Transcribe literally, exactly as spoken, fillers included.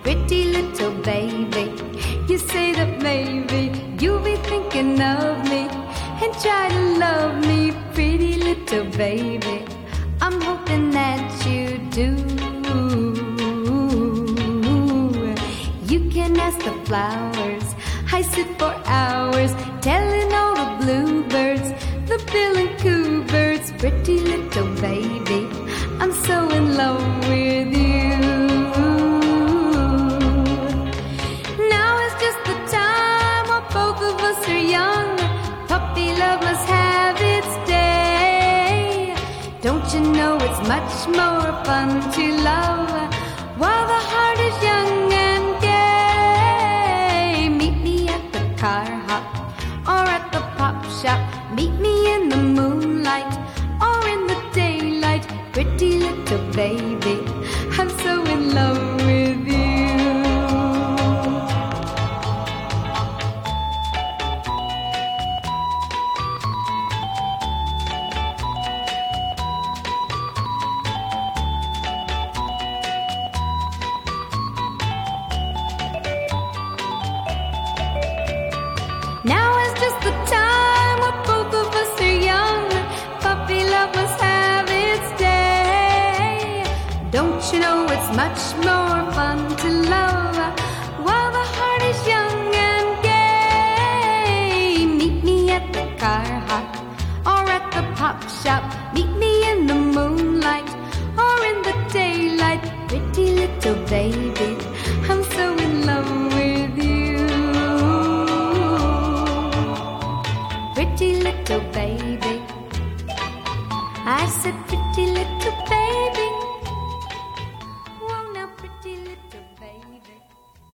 pretty little baby. You say that maybe you'll be thinking of me and try to love me, pretty little baby. I'm hoping that you do. You can ask the flowers, I sit for hours telling all the bluebirds, the bill and coo birds, pretty little baby, I'm so in love with you. Now is just the time while both of us are young. Puppy love must have its day. Don't you know it's much more fun to love while the heart is young and gay? Meet me at the car hop or at the pop shop. Meet me in the moonlight or in the daylight, pretty little baby, I'm so in love with you. Now is just the time when both of us are young. Puppy love must have its day. Don't you know it's much more fun to love while the heart is young and gay? Meet me at the car hop or at the pop shop. Meet me in the moonlight or in the daylight, pretty little baby, I'm so in love with you. Pretty little baby, I said pretty little